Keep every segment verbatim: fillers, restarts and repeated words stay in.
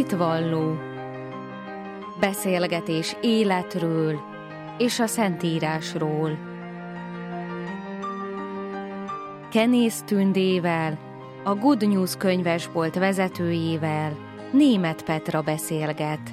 hitvalló, beszélgetés életről és a Szentírásról. Kenész Tündével, a Good News könyvesbolt vezetőjével Németh Petra beszélget.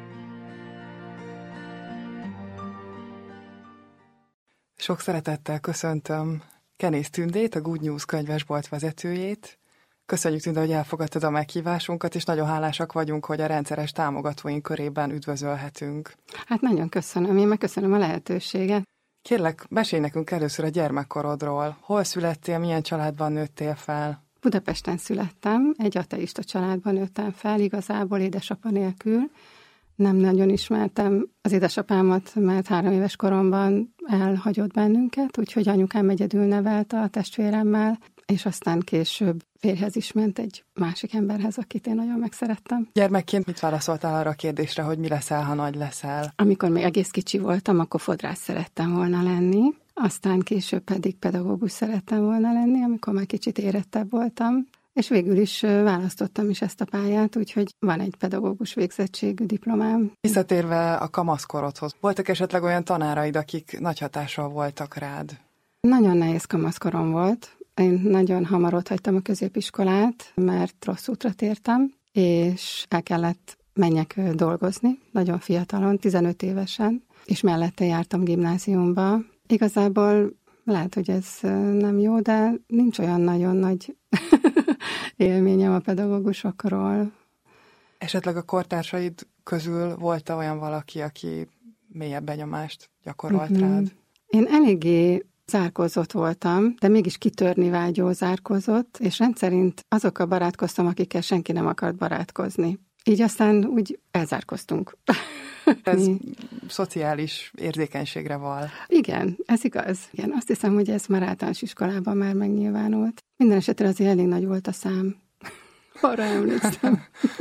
Sok szeretettel köszöntöm Kenész Tündét, a Good News könyvesbolt vezetőjét. Köszönjük, Tünde, hogy elfogadtad a meghívásunkat, és nagyon hálásak vagyunk, hogy a rendszeres támogatóink körében üdvözölhetünk. Hát nagyon köszönöm, én meg köszönöm a lehetőséget. Kérlek, mesélj nekünk először a gyermekkorodról. Hol születtél, milyen családban nőttél fel? Budapesten születtem, egy ateista családban nőttem fel, igazából édesapa nélkül. Nem nagyon ismertem az édesapámat, mert három éves koromban elhagyott bennünket, úgyhogy anyukám egyedül nevelte a testvéremmel, és aztán később férjhez is ment egy másik emberhez, akit én nagyon megszerettem. Gyermekként mit válaszoltál arra a kérdésre, hogy mi leszel, ha nagy leszel? Amikor még egész kicsi voltam, akkor fodrász szerettem volna lenni, aztán később pedig pedagógus szerettem volna lenni, amikor már kicsit érettebb voltam, és végül is választottam is ezt a pályát, úgyhogy van egy pedagógus végzettségű diplomám. Visszatérve a kamaszkorodhoz, voltak esetleg olyan tanáraid, akik nagy hatással voltak rád? Nagyon nehéz kamaszkorom volt. Én nagyon hamar otthagytam a középiskolát, mert rossz útra tértem, és el kellett menjek dolgozni, nagyon fiatalon, tizenöt évesen, és mellette jártam gimnáziumba. Igazából lehet, hogy ez nem jó, de nincs olyan nagyon nagy élményem a pedagógusokról. Esetleg a kortársaid közül volt olyan valaki, aki mélyebb benyomást gyakorolt mm-hmm. rád? Én eléggé zárkózott voltam, de mégis kitörni vágyó zárkózott, és rendszerint azokkal barátkoztam, akikkel senki nem akart barátkozni. Így aztán úgy elzárkoztunk. Ez szociális érzékenységre val. Igen, ez igaz. Igen, azt hiszem, hogy ez már általános iskolában már megnyilvánult. Minden esetre azért elég nagy volt a szám. Arra emlékszem.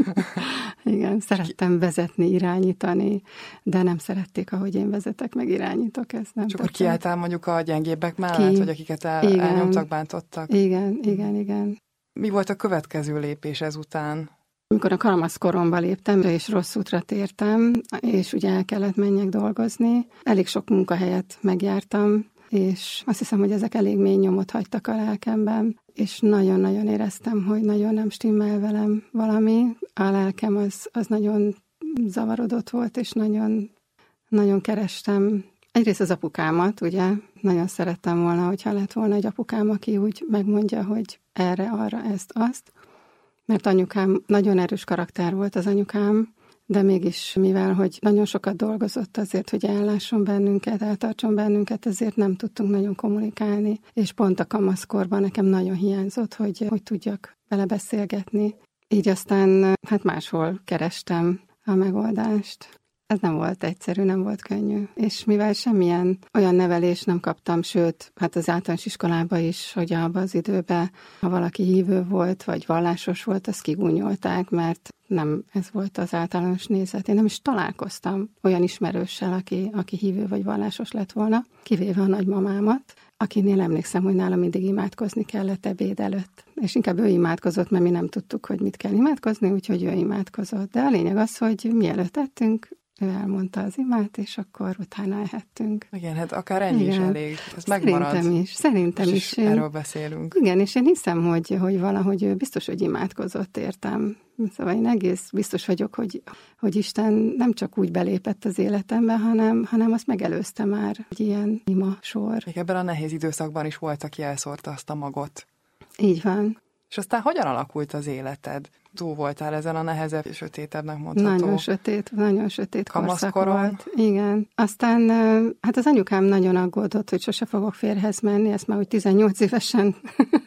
Igen, szerettem vezetni, irányítani, de nem szerették, ahogy én vezetek, meg irányítok. Ez nem. És akkor kiálltál mondjuk a gyengébbek mellett, Ki? Vagy akiket el, elnyomtak, bántottak? Igen, igen, igen. Mi volt a következő lépés ezután? Amikor a kamaszkoromba léptem, és rossz útra tértem, és ugye el kellett menjek dolgozni, elég sok munkahelyet megjártam, és azt hiszem, hogy ezek elég mély nyomot hagytak a lelkemben, és nagyon-nagyon éreztem, hogy nagyon nem stimmel velem valami. A lelkem az, az nagyon zavarodott volt, és nagyon, nagyon kerestem. Egyrészt az apukámat, ugye, nagyon szerettem volna, hogyha lett volna egy apukám, aki úgy megmondja, hogy erre, arra, ezt, azt. Mert anyukám nagyon erős karakter volt az anyukám, de mégis, mivel hogy nagyon sokat dolgozott azért, hogy ellásson bennünket, eltartson bennünket, ezért nem tudtunk nagyon kommunikálni. És pont a kamaszkorban nekem nagyon hiányzott, hogy, hogy tudjak vele beszélgetni. Így aztán hát máshol kerestem a megoldást. Ez nem volt egyszerű, nem volt könnyű. És mivel semmilyen olyan nevelést nem kaptam, sőt, hát az általános iskolában is, hogy abban az időben, ha valaki hívő volt, vagy vallásos volt, azt kigúnyolták, mert nem ez volt az általános nézet. Én nem is találkoztam olyan ismerőssel, aki, aki hívő vagy vallásos lett volna, kivéve a nagymamámat, akinél emlékszem, hogy nálam mindig imádkozni kellett ebéd előtt. És inkább ő imádkozott, mert mi nem tudtuk, hogy mit kell imádkozni, úgyhogy ő imádkozott. De a lényeg az, hogy mielőtt ettünk, ő elmondta az imát, és akkor utána ehettünk. Igen, hát akár ennyi igen. is elég. Ez megmarad. Szerintem is. Szerintem is. is én... Erről beszélünk. Igen, és én hiszem, hogy, hogy valahogy ő biztos, hogy imádkozott, értem. Szóval én egész biztos vagyok, hogy, hogy Isten nem csak úgy belépett az életembe, hanem, hanem azt megelőzte már egy ilyen ima sor. Még ebben a nehéz időszakban is volt, aki elszórta azt a magot. Így van. És aztán hogyan alakult az életed? Túl voltál ezen a nehezebb, sötétebbnek mondható? Nagyon sötét, nagyon sötét korszak kamaszkorom. volt. Igen. Aztán hát az anyukám nagyon aggódott, hogy sose fogok férjhez menni, ezt már úgy tizennyolc évesen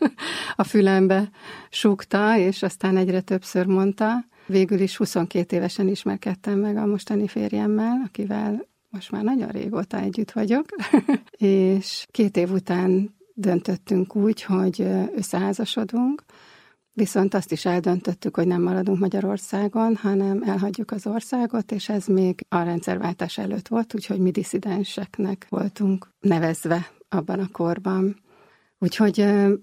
a fülembe súgta, és aztán egyre többször mondta. Végül is huszonkét évesen ismerkedtem meg a mostani férjemmel, akivel most már nagyon régóta együtt vagyok, és két év után döntöttünk úgy, hogy összeházasodunk, viszont azt is eldöntöttük, hogy nem maradunk Magyarországon, hanem elhagyjuk az országot, és ez még a rendszerváltás előtt volt, úgyhogy mi disszidenseknek voltunk nevezve abban a korban. Úgyhogy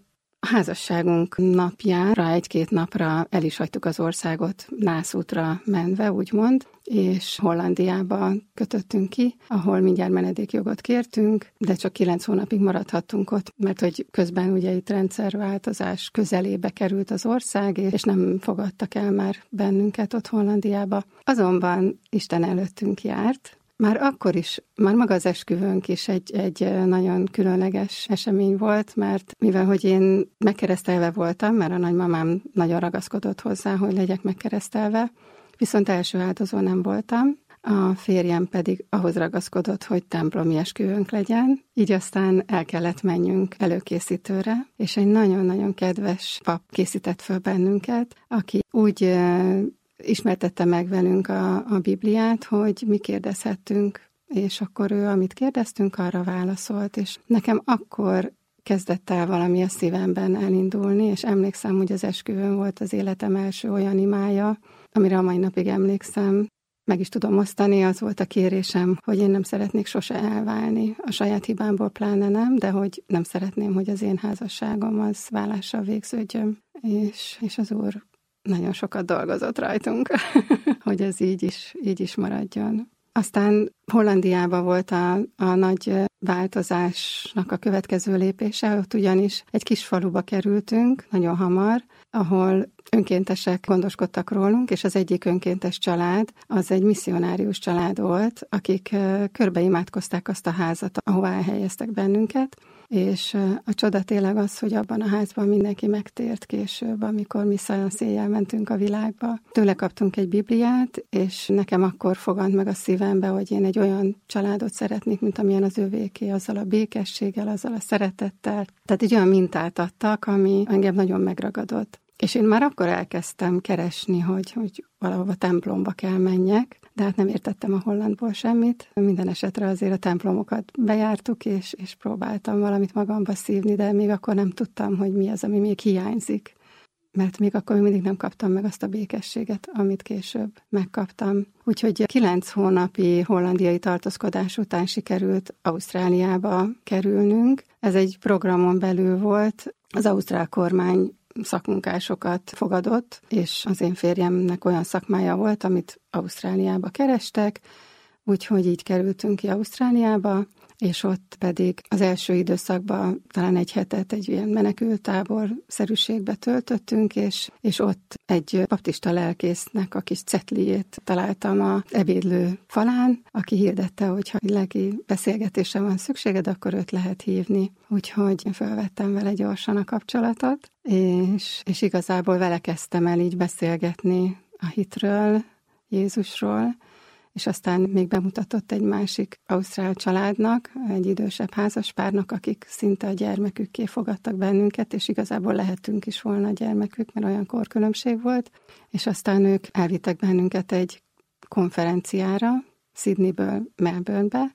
A házasságunk napjára, egy-két napra el is hagytuk az országot nászútra menve, úgymond, és Hollandiába kötöttünk ki, ahol mindjárt menedékjogot kértünk, de csak kilenc hónapig maradhattunk ott, mert hogy közben ugye itt rendszerváltozás közelébe került az ország, és nem fogadtak el már bennünket ott Hollandiába. Azonban Isten előttünk járt. Már akkor is, már maga az esküvőnk is egy, egy nagyon különleges esemény volt, mert mivel, hogy én megkeresztelve voltam, mert a nagymamám nagyon ragaszkodott hozzá, hogy legyek megkeresztelve, viszont első áldozó nem voltam, a férjem pedig ahhoz ragaszkodott, hogy templomi esküvőnk legyen, így aztán el kellett menjünk előkészítőre, és egy nagyon-nagyon kedves pap készített föl bennünket, aki úgy ismertette meg velünk a, a Bibliát, hogy mi kérdezhettünk, és akkor ő, amit kérdeztünk, arra válaszolt, és nekem akkor kezdett el valami a szívemben elindulni, és emlékszem, hogy az esküvőn volt az életem első olyan imája, amire a mai napig emlékszem. Meg is tudom osztani, az volt a kérésem, hogy én nem szeretnék sose elválni. A saját hibámból pláne nem, de hogy nem szeretném, hogy az én házasságom az válással végződjön. És, és az Úr nagyon sokat dolgozott rajtunk, hogy ez így is, így is maradjon. Aztán Hollandiában volt a, a nagy változásnak a következő lépése, ott ugyanis egy kis faluba kerültünk, nagyon hamar, ahol önkéntesek gondoskodtak rólunk, és az egyik önkéntes család, az egy misszionárius család volt, akik körbeimádkozták azt a házat, ahová elhelyeztek bennünket, és a csoda tényleg az, hogy abban a házban mindenki megtért később, amikor mi széjjel mentünk a világba. Tőle kaptunk egy Bibliát, és nekem akkor fogant meg a szívembe, hogy én egy olyan családot szeretnék, mint amilyen az övéké, azzal a békességgel, azzal a szeretettel. Tehát egy olyan mintát adtak, ami engem nagyon megragadott. És én már akkor elkezdtem keresni, hogy, hogy valahova templomba kell menjek, de hát nem értettem a hollandból semmit. Minden esetre azért a templomokat bejártuk, és, és próbáltam valamit magamba szívni, de még akkor nem tudtam, hogy mi az, ami még hiányzik. Mert még akkor még mindig nem kaptam meg azt a békességet, amit később megkaptam. Úgyhogy kilenc hónapi hollandiai tartózkodás után sikerült Ausztráliába kerülnünk. Ez egy programon belül volt. Az ausztrál kormány szakmunkásokat fogadott, és az én férjemnek olyan szakmája volt, amit Ausztráliába kerestek, úgyhogy így kerültünk ki Ausztráliába, és ott pedig az első időszakban talán egy hetet egy ilyen menekültábor szerűségbe töltöttünk, és, és ott egy baptista lelkésznek a kis cetlijét találtam a ebédlő falán, aki hirdette, hogy ha lelki beszélgetésre van szükséged, akkor őt lehet hívni. Úgyhogy felvettem vele gyorsan a kapcsolatot, és, és igazából vele kezdtem el így beszélgetni a hitről, Jézusról, és aztán még bemutatott egy másik ausztrál családnak, egy idősebb házaspárnak, akik szinte a gyermekükké fogadtak bennünket, és igazából lehetünk is volna a gyermekük, mert olyan korkülönbség volt, és aztán ők elvittek bennünket egy konferenciára, Sydneyből Melbournebe,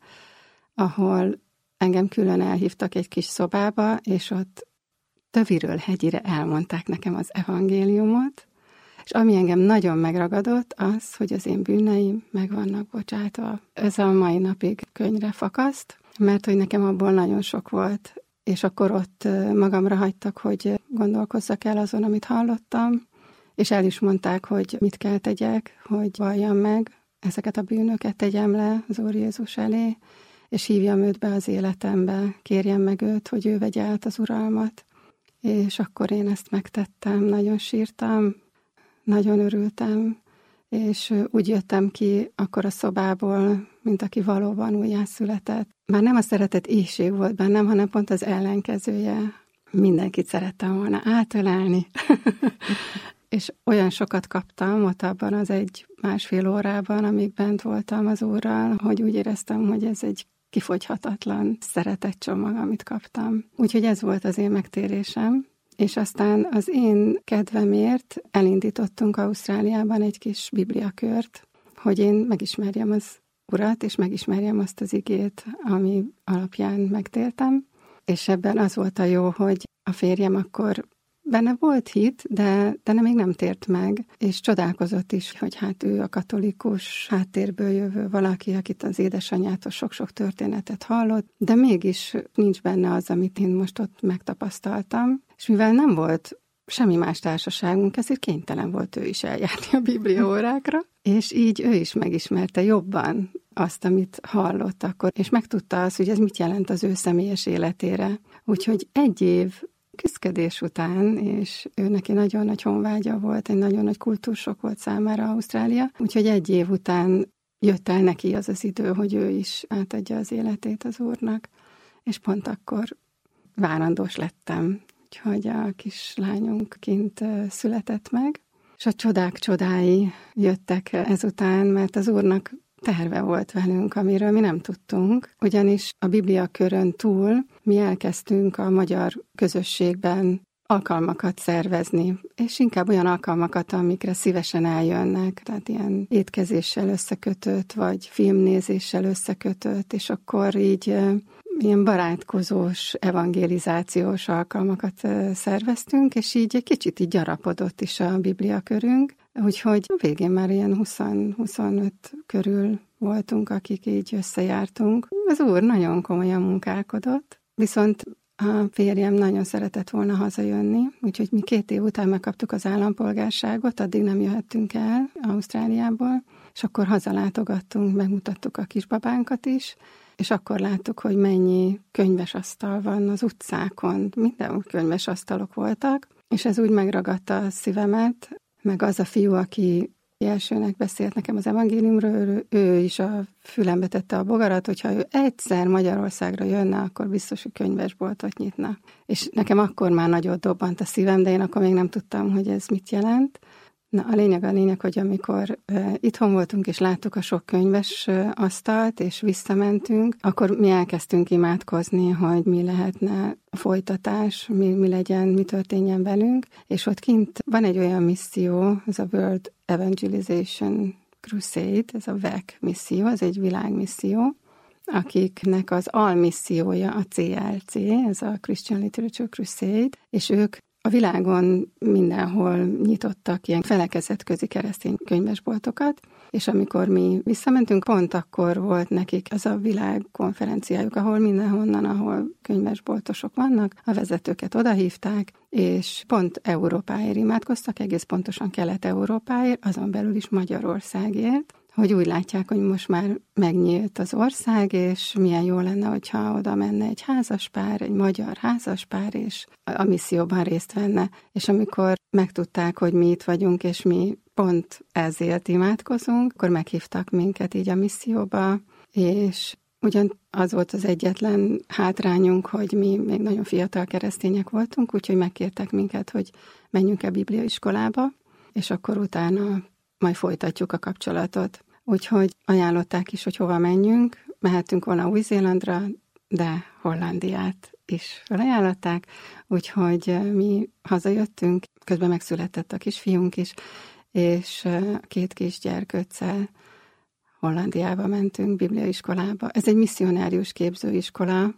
ahol engem külön elhívtak egy kis szobába, és ott töviről hegyire elmondták nekem az evangéliumot, és ami engem nagyon megragadott, az, hogy az én bűneim meg vannak bocsátva. Ez a mai napig könnyre fakaszt, mert hogy nekem abból nagyon sok volt, és akkor ott magamra hagytak, hogy gondolkozzak el azon, amit hallottam, és el is mondták, hogy mit kell tegyek, hogy valljam meg, ezeket a bűnöket tegyem le az Úr Jézus elé, és hívjam őt be az életembe, kérjem meg őt, hogy ő vegye át az uralmat. És akkor én ezt megtettem, nagyon sírtam, nagyon örültem, és úgy jöttem ki akkor a szobából, mint aki valóban újjászületett. Már nem a szeretet éhség volt bennem, hanem pont az ellenkezője. Mindenkit szerettem volna átölelni. És olyan sokat kaptam ott abban az egy másfél órában, amíg bent voltam az Úrral, hogy úgy éreztem, hogy ez egy kifogyhatatlan szeretetcsomag, amit kaptam. Úgyhogy ez volt az én megtérésem. És aztán az én kedvemért elindítottunk Ausztráliában egy kis bibliakört, hogy én megismerjem az Urat, és megismerjem azt az igét, ami alapján megtértem. És ebben az volt a jó, hogy a férjem akkor benne volt hit, de, de nem, még nem tért meg, és csodálkozott is, hogy hát ő a katolikus háttérből jövő valaki, akit az édesanyjától sok-sok történetet hallott, de mégis nincs benne az, amit én most ott megtapasztaltam, és mivel nem volt semmi más társaságunk, ezért kénytelen volt ő is eljárni a bibliaórákra, és így ő is megismerte jobban azt, amit hallott akkor, és megtudta azt, hogy ez mit jelent az ő személyes életére. Úgyhogy egy év küszködés után, és ő neki nagyon nagy honvágya volt, egy nagyon nagy kultúrsok volt számára Ausztrália, úgyhogy egy év után jött el neki az az idő, hogy ő is átadja az életét az Úrnak, és pont akkor várandós lettem, úgyhogy a kislányunk kint született meg, és a csodák csodái jöttek ezután, mert az Úrnak terve volt velünk, amiről mi nem tudtunk, ugyanis a Biblia körön túl mi elkezdtünk a magyar közösségben alkalmakat szervezni, és inkább olyan alkalmakat, amikre szívesen eljönnek, tehát ilyen étkezéssel összekötött, vagy filmnézéssel összekötött, és akkor így ilyen barátkozós, evangelizációs alkalmakat szerveztünk, és így egy kicsit így gyarapodott is a Biblia körünk, úgyhogy végén már ilyen húsz-huszonöt körül voltunk, akik így összejártunk. Az Úr nagyon komolyan munkálkodott, viszont a férjem nagyon szeretett volna hazajönni, úgyhogy mi két év után megkaptuk az állampolgárságot, addig nem jöhettünk el Ausztráliából, és akkor hazalátogattunk, megmutattuk a kisbabánkat is, és akkor láttuk, hogy mennyi könyvesasztal van az utcákon, mindenhol könyvesasztalok voltak, és ez úgy megragadta a szívemet, meg az a fiú, aki elsőnek beszélt nekem az evangéliumról, ő, ő is a fülembe tette a bogarat, hogyha ő egyszer Magyarországra jönne, akkor biztos, hogy könyvesboltot nyitna. És nekem akkor már nagyot dobbant a szívem, de én akkor még nem tudtam, hogy ez mit jelent. Na, a lényeg a lényeg, hogy amikor uh, itthon voltunk, és láttuk a sok könyves uh, asztalt, és visszamentünk, akkor mi elkezdtünk imádkozni, hogy mi lehetne a folytatás, mi, mi legyen, mi történjen velünk, és ott kint van egy olyan misszió, ez a World Evangelization Crusade, ez a vé e cé misszió, ez egy világmisszió, akiknek az almissziója a cé el cé, ez a Christian Literature Crusade, és ők a világon mindenhol nyitottak ilyen felekezetközi keresztény könyvesboltokat, és amikor mi visszamentünk, pont akkor volt nekik az a világkonferenciájuk, ahol mindenhonnan, ahol könyvesboltosok vannak, a vezetőket odahívták, és pont Európáért imádkoztak, egész pontosan Kelet-Európáért, azon belül is Magyarországért, hogy úgy látják, hogy most már megnyílt az ország, és milyen jó lenne, hogyha oda menne egy házaspár, egy magyar házaspár, és a misszióban részt venne. És amikor megtudták, hogy mi itt vagyunk, és mi pont ezért imádkozunk, akkor meghívtak minket így a misszióba, és ugyan az volt az egyetlen hátrányunk, hogy mi még nagyon fiatal keresztények voltunk, úgyhogy megkértek minket, hogy menjünk a bibliaiskolába, és akkor utána majd folytatjuk a kapcsolatot. Úgyhogy ajánlották is, hogy hova menjünk. Mehetünk volna Új-Zélandra, de Hollandiát is felajánlották. Úgyhogy mi hazajöttünk, közben megszületett a kisfiunk is, és két kisgyerkőccel Hollandiába mentünk, bibliaiskolába. Ez egy misszionárius képzőiskola,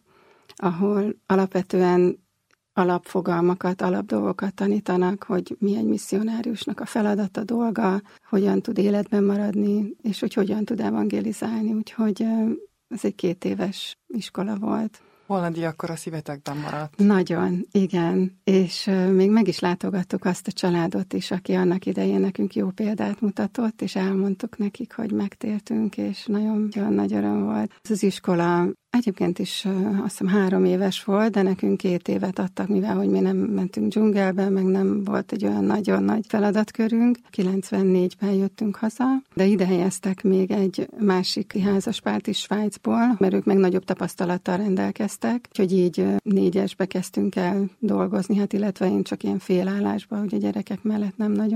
ahol alapvetően alapfogalmakat, alapdolgokat tanítanak, hogy mi egy misszionáriusnak a feladata, dolga, hogyan tud életben maradni, és hogy hogyan tud evangelizálni. Úgyhogy ez egy két éves iskola volt. Hollandia akkor a szívetekben maradt. Nagyon, igen. És még meg is látogattuk azt a családot is, aki annak idején nekünk jó példát mutatott, és elmondtuk nekik, hogy megtértünk, és nagyon, nagyon nagy öröm volt. Ez az iskola egyébként is azt hiszem három éves volt, de nekünk két évet adtak, mivel hogy mi nem mentünk dzsungelbe, meg nem volt egy olyan nagyon nagy feladatkörünk. kilencvennégyben jöttünk haza, de ide helyeztek még egy másik házaspárt is Svájcból, mert ők meg nagyobb tapasztalattal rendelkeztek, úgyhogy így négyesbe kezdtünk el dolgozni, hát illetve én csak ilyen félállásba, hogy a gyerekek mellett nem nagyon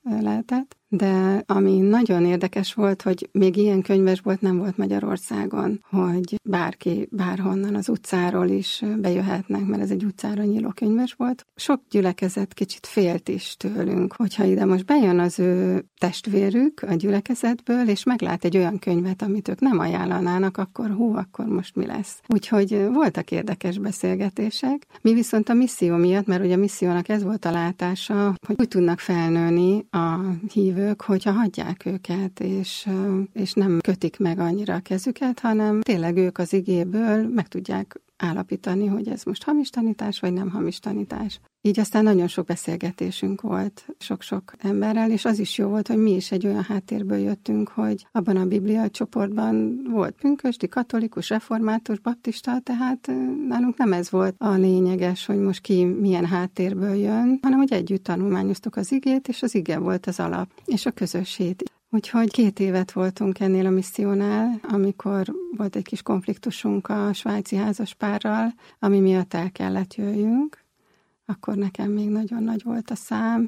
lehetett. De ami nagyon érdekes volt, hogy még ilyen könyvesbolt nem volt Magyarországon, hogy bárki bárhonnan az utcáról is bejöhetnek, mert ez egy utcára nyíló könyvesbolt. Sok gyülekezet kicsit félt is tőlünk, hogyha ide most bejön az ő testvérük a gyülekezetből, és meglát egy olyan könyvet, amit ők nem ajánlanának, akkor hú, akkor most mi lesz? Úgyhogy voltak érdekes beszélgetések. Mi viszont a misszió miatt, mert ugye a missziónak ez volt a látása, hogy úgy tudnak felnőni a hívők, hogyha hagyják őket, és, és nem kötik meg annyira a kezüket, hanem tényleg ők az igéből meg tudják állapítani, hogy ez most hamis tanítás, vagy nem hamis tanítás. Így aztán nagyon sok beszélgetésünk volt sok-sok emberrel, és az is jó volt, hogy mi is egy olyan háttérből jöttünk, hogy abban a Biblia csoportban volt pünkösdi, katolikus, református, baptista, tehát nálunk nem ez volt a lényeges, hogy most ki milyen háttérből jön, hanem hogy együtt tanulmányoztuk az igét, és az ige volt az alap, és a közösség. Úgyhogy két évet voltunk ennél a missziónál, amikor volt egy kis konfliktusunk a svájci házaspárral, ami miatt el kellett jöjjünk. Akkor nekem még nagyon nagy volt a szám,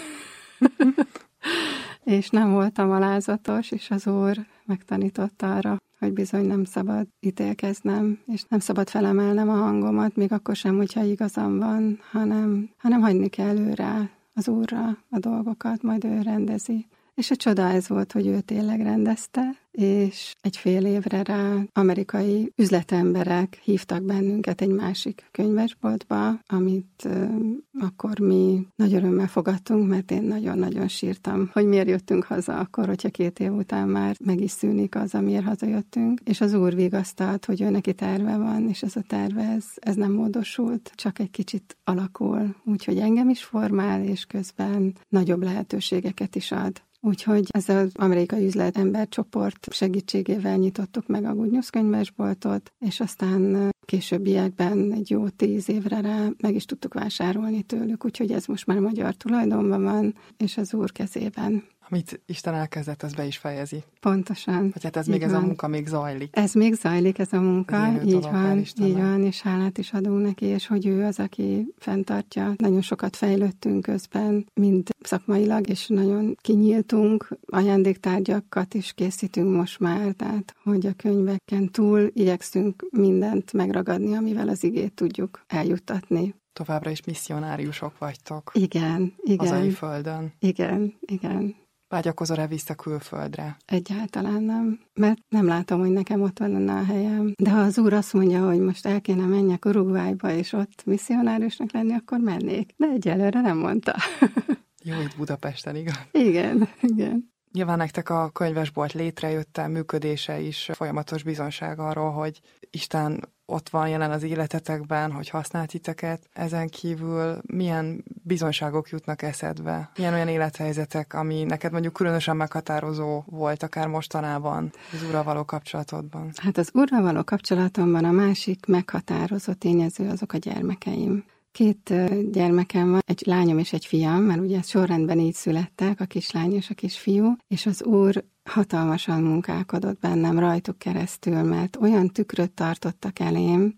és nem voltam alázatos, és az Úr megtanított arra, hogy bizony nem szabad ítélkeznem, és nem szabad felemelnem a hangomat, még akkor sem, hogyha igazam van, hanem, hanem hagyni kell ő rá, az Úrra a dolgokat, majd ő rendezi. És a csoda ez volt, hogy ő tényleg rendezte, és egy fél évre rá amerikai üzletemberek hívtak bennünket egy másik könyvesboltba, amit uh, akkor mi nagy örömmel fogadtunk, mert én nagyon-nagyon sírtam, hogy miért jöttünk haza akkor, hogyha két év után már meg is szűnik az, amiért hazajöttünk, és az Úr vigasztalt, hogy ő neki terve van, és ez a terve, ez, ez nem módosult, csak egy kicsit alakul, úgyhogy engem is formál, és közben nagyobb lehetőségeket is ad. Úgyhogy ez az amerikai üzletember csoport segítségével nyitottuk meg a Good News könyvesboltot, és aztán későbbiekben egy jó tíz évre rá meg is tudtuk vásárolni tőlük, úgyhogy ez most már magyar tulajdonban van, és az Úr kezében. Amit Isten elkezdett, az be is fejezi. Pontosan. Vagy hát ez még van. Ez a munka még zajlik. Ez még zajlik, ez a munka, ez így van, így van, és hálát is adunk neki, és hogy ő az, aki fenntartja. Nagyon sokat fejlődtünk közben, mind szakmailag, és nagyon kinyíltunk, ajándéktárgyakat is készítünk most már, tehát hogy a könyveken túl igyekszünk mindent megragadni, amivel az igét tudjuk eljuttatni. Továbbra is misszionáriusok vagytok. Igen, igen. Hazai földön. Igen, igen. Vágyakozol-e vissza külföldre? Egyáltalán nem, mert nem látom, hogy nekem ott lenne a helyem. De ha az Úr azt mondja, hogy most el kéne menjek Uruguayba, és ott misszionáriusnak lenni, akkor mennék. De egyelőre nem mondta. Jó, itt Budapesten, igaz? Igen, igen. Nyilván nektek a könyvesbolt létrejötte, működése is folyamatos bizonyság arról, hogy Isten ott van jelen az életetekben, hogy használ titeket. Ezen kívül milyen bizonyságok jutnak eszedbe? Milyen olyan élethelyzetek, ami neked mondjuk különösen meghatározó volt, akár mostanában az Úrral való kapcsolatodban? Hát az Úrral való kapcsolatomban a másik meghatározó tényező azok a gyermekeim. Két gyermekem van, egy lányom és egy fiam, mert ugye sorrendben így születtek, a kislány és a kisfiú, és az Úr hatalmasan munkálkodott bennem rajtuk keresztül, mert olyan tükröt tartottak elém,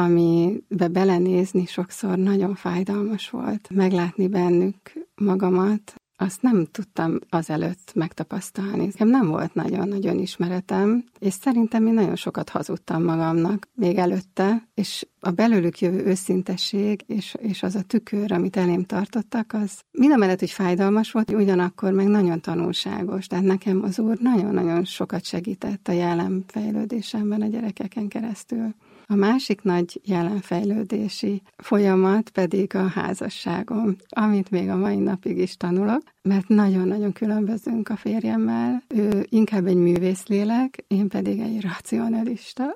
amibe belenézni sokszor nagyon fájdalmas volt. Meglátni bennük magamat, azt nem tudtam azelőtt megtapasztalni. Nekem nem volt nagyon-nagyon ismeretem, és szerintem én nagyon sokat hazudtam magamnak még előtte, és a belőlük jövő őszintesség, és, és az a tükör, amit elém tartottak, az mindamellett, hogy fájdalmas volt, ugyanakkor meg nagyon tanulságos. Tehát nekem az Úr nagyon-nagyon sokat segített a jelenfejlődésemben a gyerekeken keresztül. A másik nagy jelenfejlődési folyamat pedig a házasságom, amit még a mai napig is tanulok, mert nagyon-nagyon különbözünk a férjemmel. Ő inkább egy művészlélek, én pedig egy racionalista.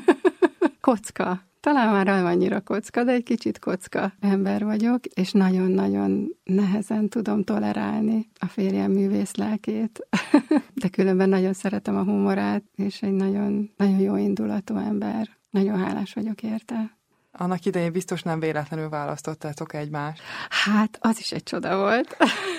Kocka. Talán már nem annyira kocka, de egy kicsit kocka ember vagyok, és nagyon-nagyon nehezen tudom tolerálni a férjem művészlelkét. De különben nagyon szeretem a humorát, és egy nagyon, nagyon jó indulatú ember. Nagyon hálás vagyok érte. Annak idején biztos nem véletlenül választottátok egymást. Hát, az is egy csoda volt.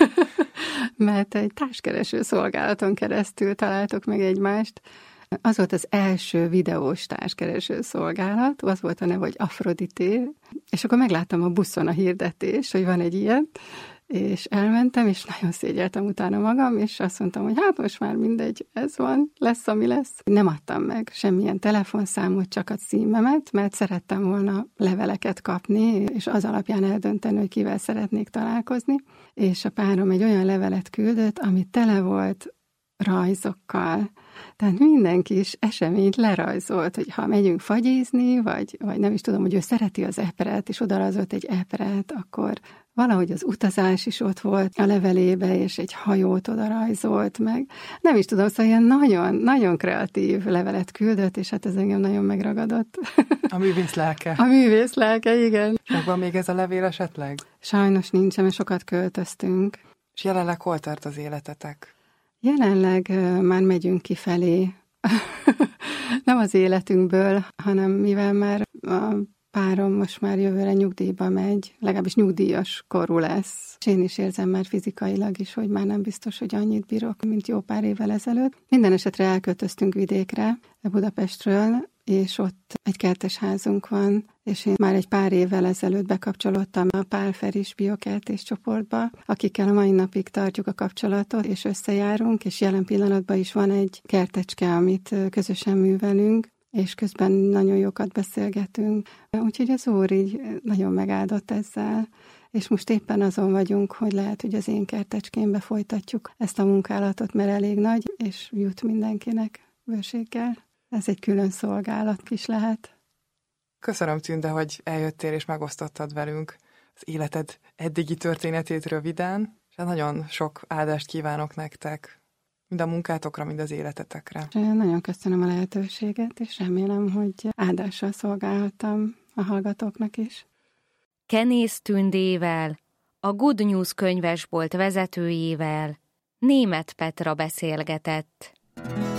Mert egy társkereső szolgálaton keresztül találtuk meg egymást. Az volt az első videós társkereső szolgálat, az volt a neve, hogy Afrodité, és akkor megláttam a buszon a hirdetés, hogy van egy ilyen, és elmentem, és nagyon szégyeltem utána magam, és azt mondtam, hogy hát most már mindegy, ez van, lesz, ami lesz. Nem adtam meg semmilyen telefonszámot, csak a címemet, mert szerettem volna leveleket kapni, és az alapján eldönteni, hogy kivel szeretnék találkozni. És a párom egy olyan levelet küldött, ami tele volt rajzokkal. Tehát minden kis eseményt lerajzolt, hogy ha megyünk fagyizni, vagy, vagy nem is tudom, hogy ő szereti az eperet, és odarajzolt egy eperet, akkor valahogy az utazás is ott volt a levelébe, és egy hajót odarajzolt meg. Nem is tudom, szóval ilyen nagyon, nagyon kreatív levelet küldött, és hát ez engem nagyon megragadott. A művész lelke. A művész lelke, igen. Megvan még ez a levél esetleg? Sajnos nincsen, mert sokat költöztünk. És jelenleg hol tart az életetek? Jelenleg uh, már megyünk kifelé. Nem az életünkből, hanem mivel már a párom most már jövőre nyugdíjba megy, legalábbis nyugdíjas korú lesz. És én is érzem már fizikailag is, hogy már nem biztos, hogy annyit bírok, mint jó pár évvel ezelőtt. Minden esetre elköltöztünk vidékre, Budapestről, és ott egy kertes házunk van, és én már egy pár évvel ezelőtt bekapcsolódtam a Pál Feris biokertés csoportba, akikkel a mai napig tartjuk a kapcsolatot, és összejárunk, és jelen pillanatban is van egy kertecske, amit közösen művelünk, és közben nagyon jókat beszélgetünk. Úgyhogy az Úr így nagyon megáldott ezzel, és most éppen azon vagyunk, hogy lehet, hogy az én kertecskémbe folytatjuk ezt a munkálatot, mert elég nagy, és jut mindenkinek bőséggel. Ez egy külön szolgálat is lehet. Köszönöm, Tünde, hogy eljöttél és megosztottad velünk az életed eddigi történetét röviden, és nagyon sok áldást kívánok nektek, mind a munkátokra, mind az életetekre. Nagyon köszönöm a lehetőséget, és remélem, hogy áldással szolgálhattam a hallgatóknak is. Kenész Tündével, a Good News könyvesbolt vezetőjével Németh Petra beszélgetett.